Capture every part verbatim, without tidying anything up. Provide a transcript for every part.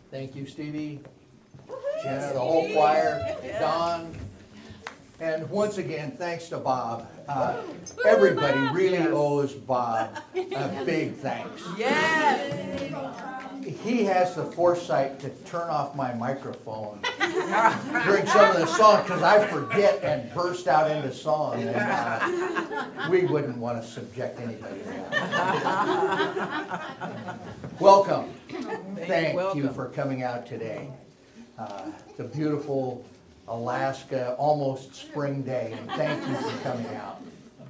Thank you, Stevie, Jenna, the whole choir, Don. And once again, thanks to Bob. Uh, everybody really Yes. owes Bob a big thanks. Yes. He has the foresight to turn off my microphone during some of the songs because I forget and burst out into song. And uh, we wouldn't want to subject anybody to that. Welcome. Thank Welcome. you for coming out today. Uh, the beautiful Alaska, almost spring day, and thank you for coming out.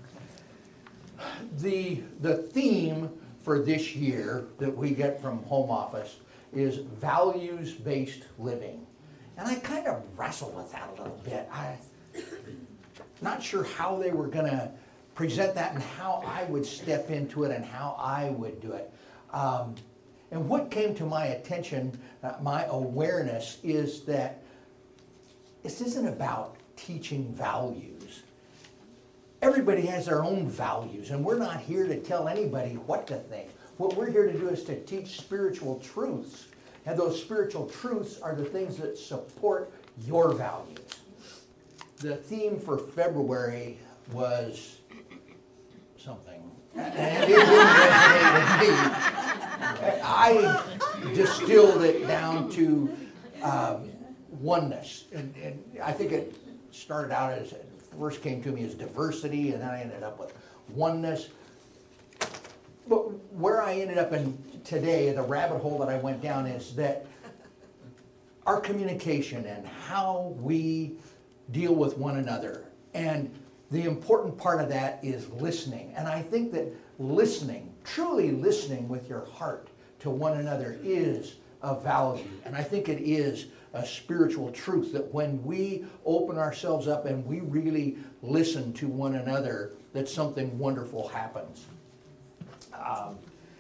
The, the theme for this year that we get from Home Office is values-based living. And I kind of wrestled with that a little bit. I'm not sure how they were going to present that and how I would step into it and how I would do it. Um, and what came to my attention, uh, my awareness, is that this isn't about teaching values. Everybody has their own values, and we're not here to tell anybody what to think. What we're here to do is to teach spiritual truths, and those spiritual truths are the things that support your values. The theme for February was something, and it didn't resonate with me. I distilled it down to um, oneness, and, and I think it started out as, first came to me as diversity, and then I ended up with oneness. But where I ended up in today, the rabbit hole that I went down, is that our communication and how we deal with one another. And the important part of that is listening. And I think that listening, truly listening with your heart to one another, is a value. And I think it is a spiritual truth that when we open ourselves up and we really listen to one another, that something wonderful happens. Um,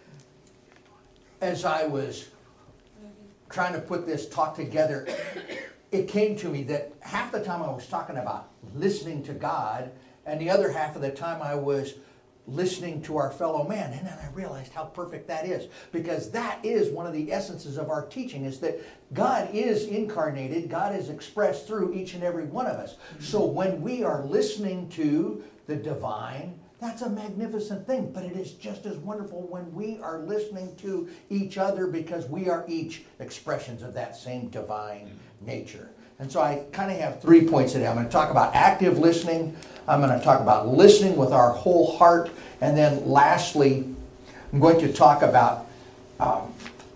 as I was trying to put this talk together, it came to me that half the time I was talking about listening to God, and the other half of the time I was listening to our fellow man. And then I realized how perfect that is, because that is one of the essences of our teaching, is that God is incarnated, God is expressed through each and every one of us. So when we are listening to the divine, that's a magnificent thing, but it is just as wonderful when we are listening to each other, because we are each expressions of that same divine nature. And so I kind of have three points today. I'm going to talk about active listening, I'm going to talk about listening with our whole heart, and then lastly, I'm going to talk about um,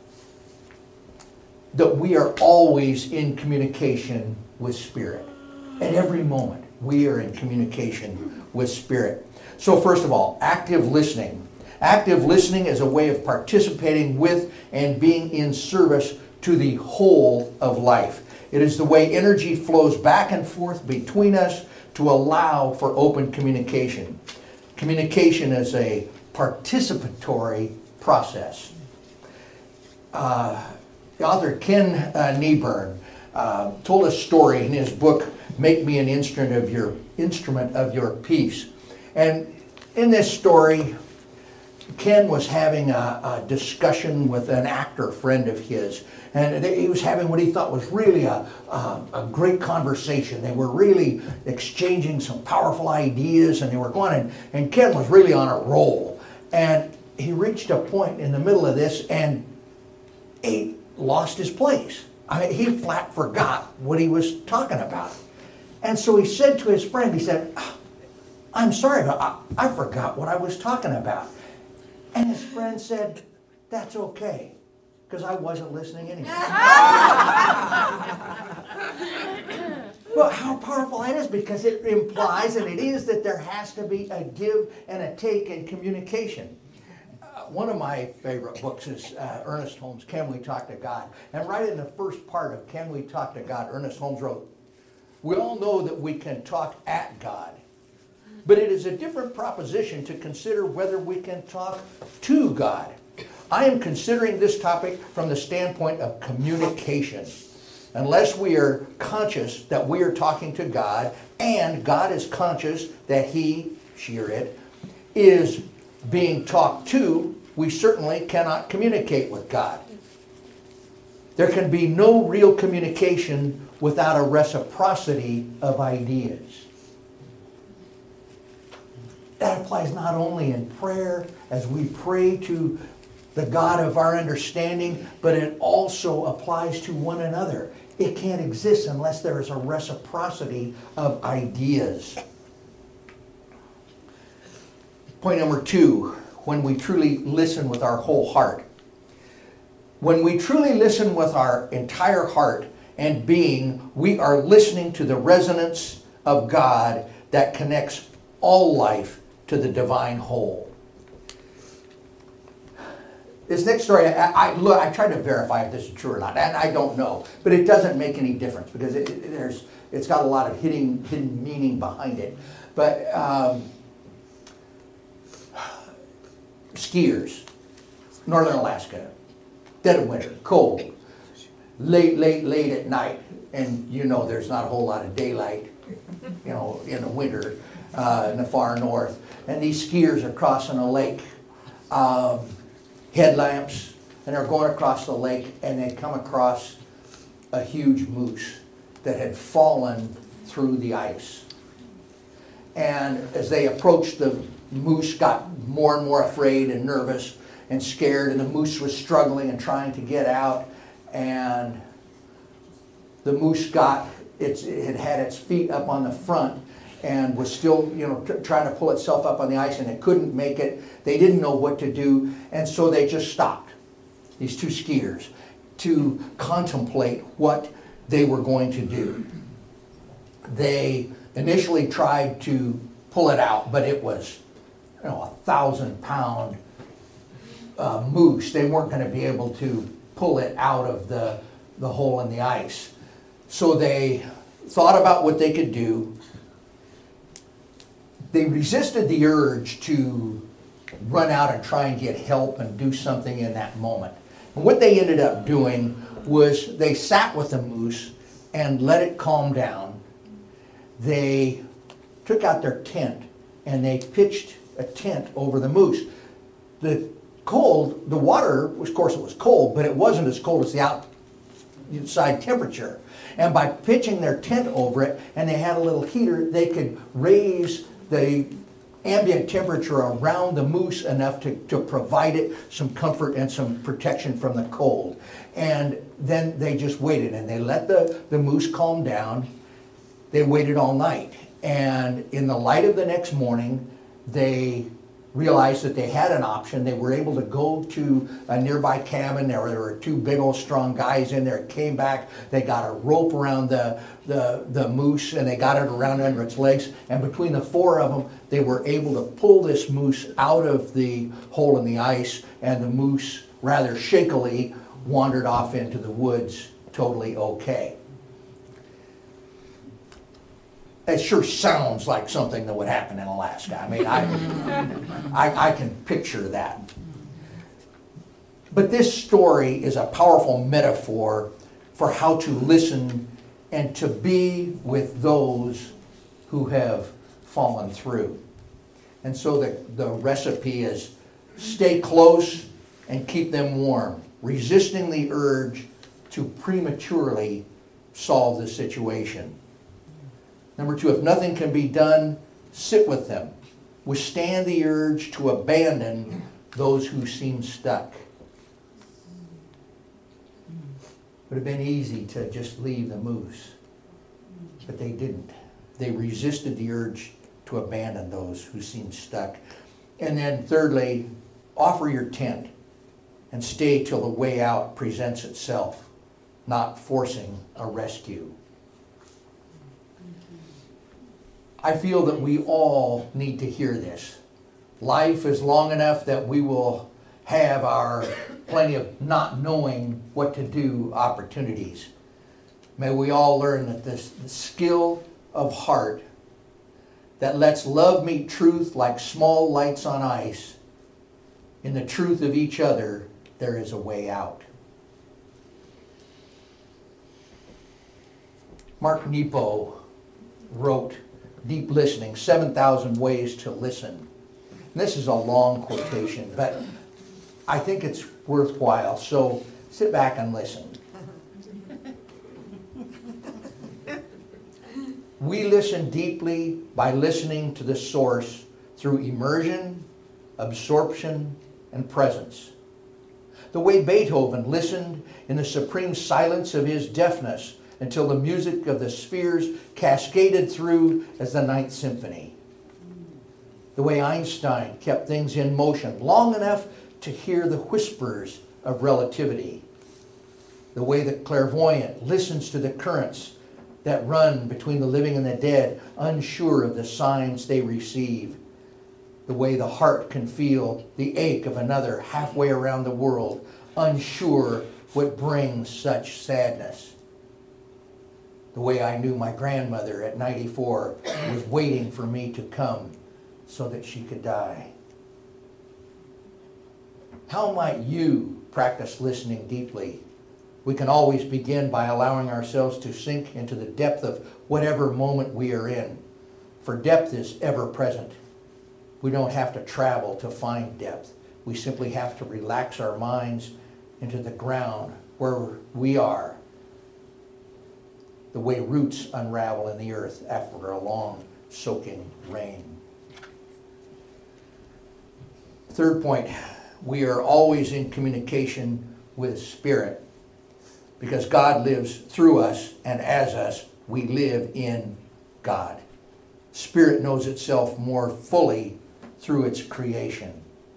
that we are always in communication with Spirit. At every moment, we are in communication with Spirit. So first of all, active listening. Active listening is a way of participating with and being in service to the whole of life. It is the way energy flows back and forth between us to allow for open communication. Communication is a participatory process. Uh, the author Ken uh, Nieburn uh, told a story in his book, Make Me an Instrument of Your Instrument of Your Peace. And in this story, Ken was having a, a discussion with an actor friend of his, and he was having what he thought was really a, a, a great conversation. They were really exchanging some powerful ideas, and they were going, and, and Ken was really on a roll. And he reached a point in the middle of this, and he lost his place. I mean, he flat forgot what he was talking about. And so he said to his friend, he said, I'm sorry, but I, I forgot what I was talking about. And his friend said, that's okay, because I wasn't listening anyway. Well, how powerful that is, because it implies, and it is, that there has to be a give and a take in communication. Uh, one of my favorite books is uh, Ernest Holmes' Can We Talk to God? And right in the first part of Can We Talk to God, Ernest Holmes wrote, we all know that we can talk at God, but it is a different proposition to consider whether we can talk to God. I am considering this topic from the standpoint of communication. Unless we are conscious that we are talking to God, and God is conscious that he, she or it, is being talked to, we certainly cannot communicate with God. There can be no real communication without a reciprocity of ideas. That applies not only in prayer as we pray to the God of our understanding, but it also applies to one another. It can't exist unless there is a reciprocity of ideas. Point number two, when we truly listen with our whole heart. When we truly listen with our entire heart and being, we are listening to the resonance of God that connects all life to the divine whole. This next story, I, I look, I tried to verify if this is true or not, and I don't know, but it doesn't make any difference because it, it, there's, it's got a lot of hidden, hidden meaning behind it. But um, skiers, northern Alaska, dead of winter, cold, late, late, late at night, and you know there's not a whole lot of daylight, you know, in the winter uh, in the far north. And these skiers are crossing a lake, um, headlamps, and they're going across the lake, and they come across a huge moose that had fallen through the ice. And as they approached, the moose got more and more afraid and nervous and scared, and the moose was struggling and trying to get out, and the moose got, its, it had had its feet up on the front and was still, you know, tr- trying to pull itself up on the ice, and it couldn't make it. They didn't know what to do, and so they just stopped, these two skiers, to contemplate what they were going to do. They initially tried to pull it out, but it was, you know, a thousand pound uh, moose. They weren't going to be able to pull it out of the, the hole in the ice. So they thought about what they could do. They resisted the urge to run out and try and get help and do something in that moment. And what they ended up doing was they sat with the moose and let it calm down. They took out their tent and they pitched a tent over the moose. The cold, the water, of course it was cold, but it wasn't as cold as the outside temperature. And by pitching their tent over it, and they had a little heater, they could raise the ambient temperature around the moose enough to, to provide it some comfort and some protection from the cold. And then they just waited, and they let the, the moose calm down. They waited all night. And in the light of the next morning, they realized that they had an option. They were able to go to a nearby cabin. There were, there were two big old strong guys in there. Came back. They got a rope around the, the, the moose, and they got it around under its legs. And between the four of them, they were able to pull this moose out of the hole in the ice, and the moose, rather shakily, wandered off into the woods totally okay. It sure sounds like something that would happen in Alaska. I mean, I, I, I can picture that. But this story is a powerful metaphor for how to listen and to be with those who have fallen through. And so the, the recipe is stay close and keep them warm, resisting the urge to prematurely solve the situation. Number two, if nothing can be done, sit with them. Withstand the urge to abandon those who seem stuck. It would have been easy to just leave the moose, but they didn't. They resisted the urge to abandon those who seemed stuck. And then thirdly, offer your tent and stay till the way out presents itself, not forcing a rescue. I feel that we all need to hear this. Life is long enough that we will have our plenty of not knowing what to do opportunities. May we all learn that this the skill of heart that lets love meet truth like small lights on ice. In the truth of each other, there is a way out. Mark Nepo wrote Deep Listening, seven thousand Ways to Listen. And this is a long quotation, but I think it's worthwhile, so sit back and listen. We listen deeply by listening to the source through immersion, absorption, and presence. The way Beethoven listened in the supreme silence of his deafness until the music of the spheres cascaded through as the Ninth Symphony. The way Einstein kept things in motion long enough to hear the whispers of relativity. The way the clairvoyant listens to the currents that run between the living and the dead, unsure of the signs they receive. The way the heart can feel the ache of another halfway around the world, unsure what brings such sadness. The way I knew my grandmother at ninety-four was waiting for me to come so that she could die. How might you practice listening deeply? We can always begin by allowing ourselves to sink into the depth of whatever moment we are in, for depth is ever present. We don't have to travel to find depth. We simply have to relax our minds into the ground where we are, the way roots unravel in the earth after a long soaking rain. Third point, we are always in communication with Spirit. Because God lives through us, and as us, we live in God. Spirit knows itself more fully through its creation.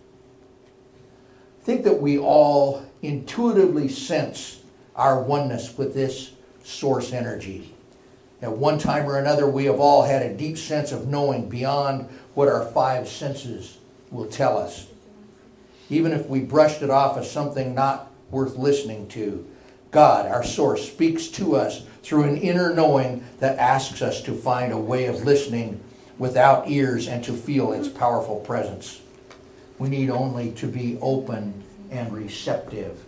I think that we all intuitively sense our oneness with this source energy. At one time or another, we have all had a deep sense of knowing beyond what our five senses will tell us. Even if we brushed it off as something not worth listening to, God, our source, speaks to us through an inner knowing that asks us to find a way of listening without ears and to feel its powerful presence. We need only to be open and receptive.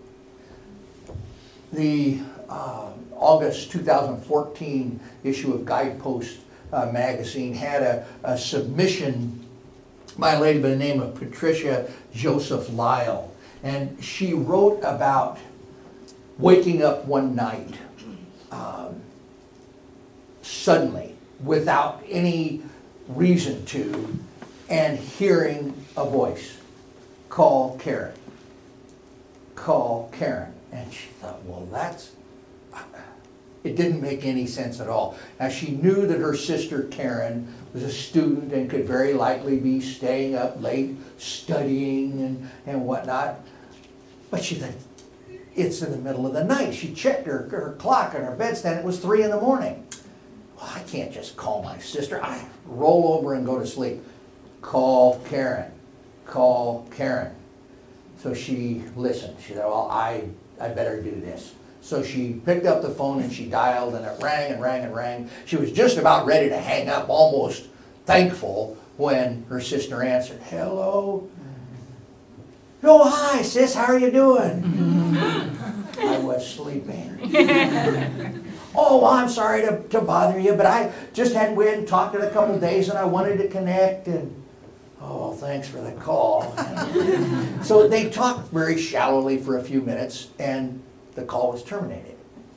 The uh, August two thousand fourteen issue of Guidepost uh, magazine had a, a submission by a lady by the name of Patricia Joseph Lyle. And she wrote about waking up one night um, suddenly without any reason to and hearing a voice, call Karen, call Karen. And she thought, well, that's, it didn't make any sense at all. Now she knew that her sister Karen was a student and could very likely be staying up late studying and, and whatnot. But she thought, it's in the middle of the night. She checked her, her clock on her bedstand. It was three in the morning. Well, I can't just call my sister. I roll over and go to sleep. Call Karen. Call Karen. So she listened. She said, well, I, I better do this. So she picked up the phone and she dialed, and it rang and rang and rang. She was just about ready to hang up, almost thankful, when her sister answered. Hello? Oh, hi, sis. How are you doing? I was sleeping. Oh, well, I'm sorry to, to bother you, but I just hadn't we hadn't talked in a couple of days, and I wanted to connect. And oh, well, thanks for the call. So they talked very shallowly for a few minutes, and the call was terminated.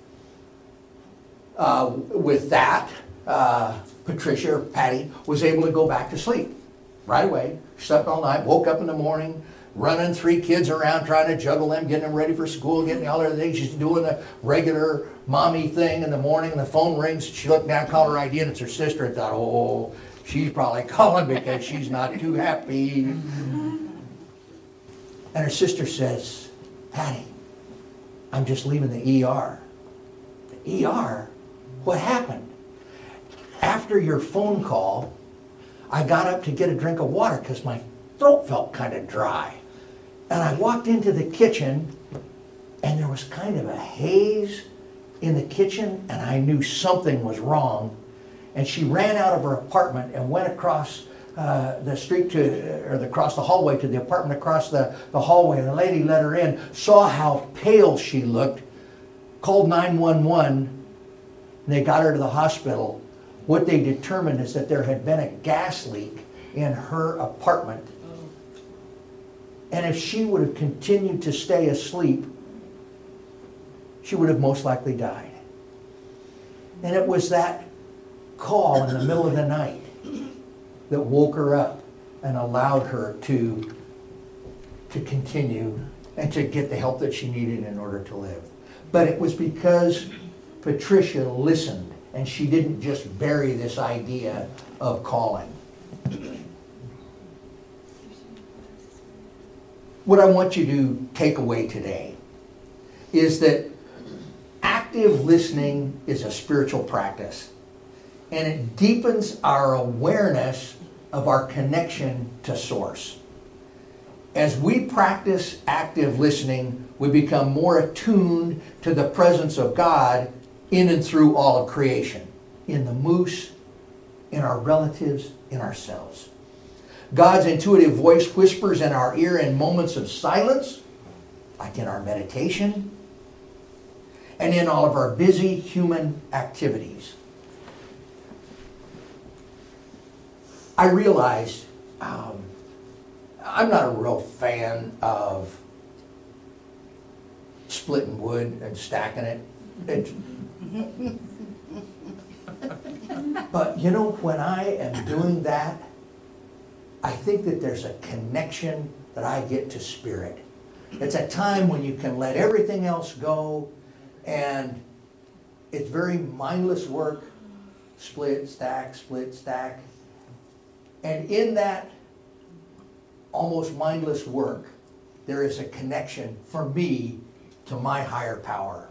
Uh, with that, uh, Patricia, or Patty, was able to go back to sleep right away. Slept all night, woke up in the morning, running three kids around, trying to juggle them, getting them ready for school, getting all other things. She's doing the regular mommy thing in the morning, and the phone rings. She looked down, called her I D, and it's her sister. I thought, oh, she's probably calling because she's not too happy. And her sister says, Patty, I'm just leaving the E R. The E R? What happened? After your phone call, I got up to get a drink of water because my throat felt kind of dry. And I walked into the kitchen, and there was kind of a haze in the kitchen, and I knew something was wrong. And she ran out of her apartment and went across uh, the street to, or the, across the hallway to the apartment across the, the hallway. And the lady let her in, saw how pale she looked, called nine one one, and they got her to the hospital. What they determined is that there had been a gas leak in her apartment. And if she would have continued to stay asleep, she would have most likely died. And it was that call in the middle of the night that woke her up and allowed her to, to continue and to get the help that she needed in order to live. But it was because Patricia listened, and she didn't just bury this idea of calling. What I want you to take away today is that active listening is a spiritual practice, and it deepens our awareness of our connection to Source. As we practice active listening, we become more attuned to the presence of God in and through all of creation, in the moose, in our relatives, in ourselves. God's intuitive voice whispers in our ear in moments of silence, like in our meditation, and in all of our busy human activities. I realize um, I'm not a real fan of splitting wood and stacking it. It but you know, when I am doing that, I think that there's a connection that I get to spirit. It's a time when you can let everything else go, and it's very mindless work. Split, stack, split, stack. And in that almost mindless work, there is a connection for me to my higher power.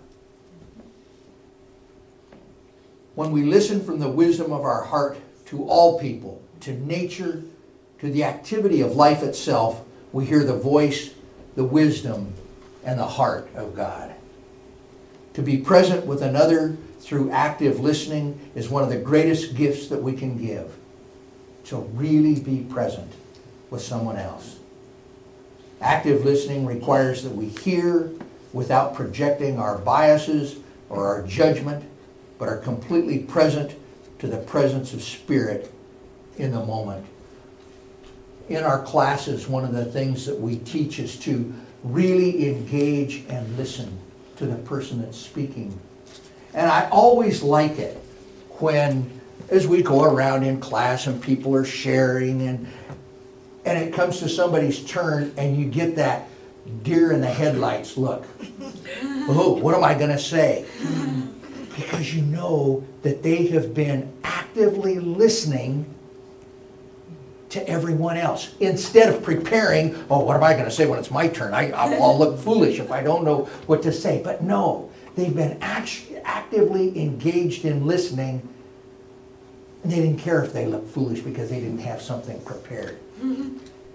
When we listen from the wisdom of our heart to all people, to nature, to the activity of life itself, we hear the voice, the wisdom, and the heart of God. To be present with another through active listening is one of the greatest gifts that we can give. To really be present with someone else. Active listening requires that we hear without projecting our biases or our judgment, but are completely present to the presence of Spirit in the moment. In our classes, one of the things that we teach is to really engage and listen to the person that's speaking. And I always like it when, as we go around in class and people are sharing and and it comes to somebody's turn and you get that deer in the headlights look. Oh, what am I going to say? Because you know that they have been actively listening to everyone else. Instead of preparing, oh, what am I going to say when it's my turn? I, I'll look foolish if I don't know what to say. But no, they've been act- actively engaged in listening. And they didn't care if they looked foolish because they didn't have something prepared. Mm-hmm.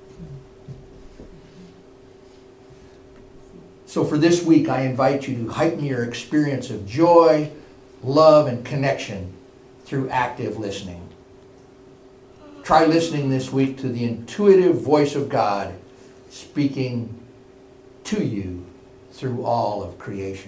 So for this week, I invite you to heighten your experience of joy, love, and connection through active listening. Try listening this week to the intuitive voice of God speaking to you through all of creation.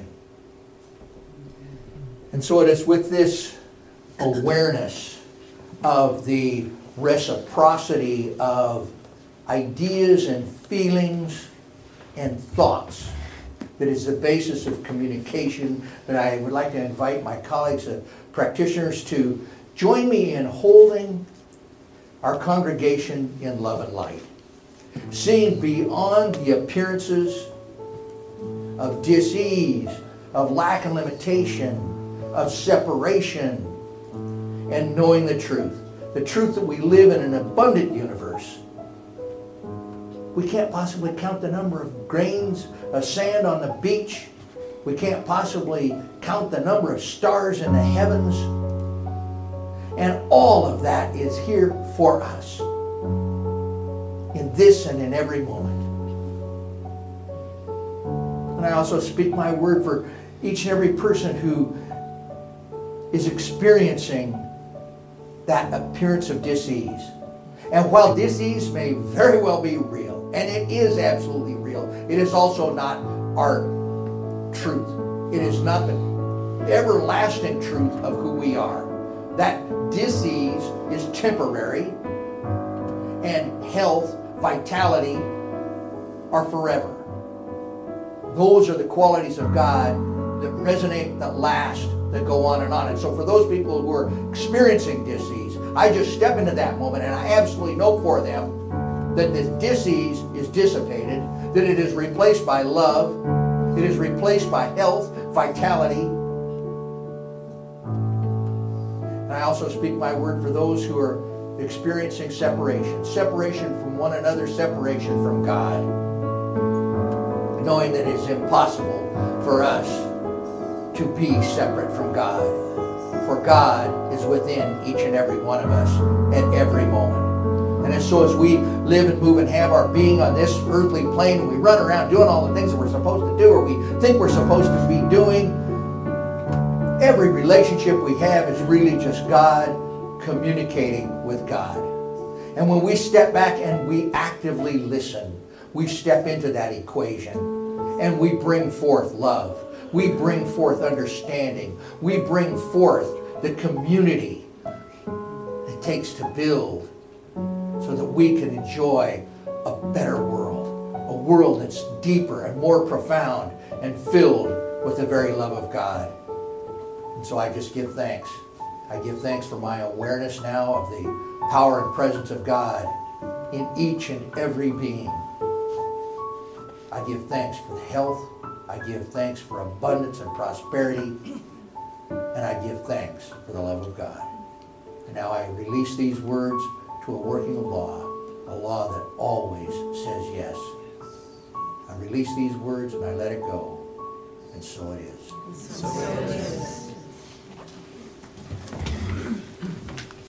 And so it is with this awareness of the reciprocity of ideas and feelings and thoughts that is the basis of communication that I would like to invite my colleagues and practitioners to join me in holding our congregation in love and light, seeing beyond the appearances of dis-ease, of lack and limitation, of separation, and knowing the truth. The truth that we live in an abundant universe. We can't possibly count the number of grains of sand on the beach. We can't possibly count the number of stars in the heavens. And all of that is here for us. In this and in every moment. And I also speak my word for each and every person who is experiencing that appearance of dis-ease. And while dis-ease may very well be real, and it is absolutely real, it is also not our truth. It is not the everlasting truth of who we are. That dis-ease is temporary, and health, vitality are forever. Those are the qualities of God that resonate, that last, that go on and on. And so for those people who are experiencing dis-ease, I just step into that moment and I absolutely know for them that this dis-ease is dissipated, that it is replaced by love, it is replaced by health, vitality. And I also speak my word for those who are experiencing separation, separation from one another, separation from God, knowing that it's impossible for us to be separate from God. For God is within each and every one of us at every moment. And so as we live and move and have our being on this earthly plane, and we run around doing all the things that we're supposed to do, or we think we're supposed to be doing, every relationship we have is really just God communicating with God. And when we step back and we actively listen, we step into that equation and we bring forth love. We bring forth understanding. We bring forth the community it takes to build so that we can enjoy a better world, a world that's deeper and more profound and filled with the very love of God. And so I just give thanks. I give thanks for my awareness now of the power and presence of God in each and every being. I give thanks for the health. I give thanks for abundance and prosperity. And I give thanks for the love of God. And now I release these words to a working of law, a law that always says yes. I release these words and I let it go. And so it is. So it is.